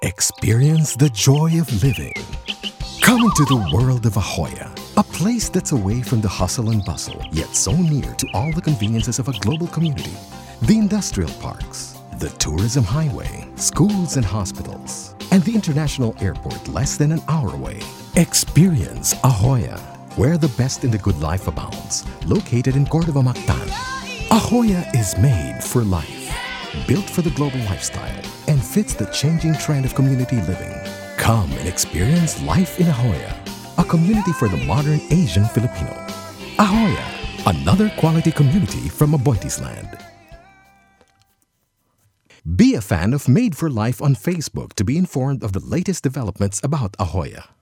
Experience the joy of living. Come into the world of Ahoya, a place that's away from the hustle and bustle, yet so near to all the conveniences of a global community. The industrial parks, the tourism highway, schools and hospitals, and the international airport less than an hour away. Experience Ahoya, where the best in the good life abounds, located in Cordova, Mactan. Ahoya is made for life, built for the global lifestyle, and fits the changing trend of community living. Come and experience life in Ahoya, a community for the modern Asian Filipino. Ahoya, another quality community from Aboitiz-land. Be a fan of Made for Life on Facebook to be informed of the latest developments about Ahoya.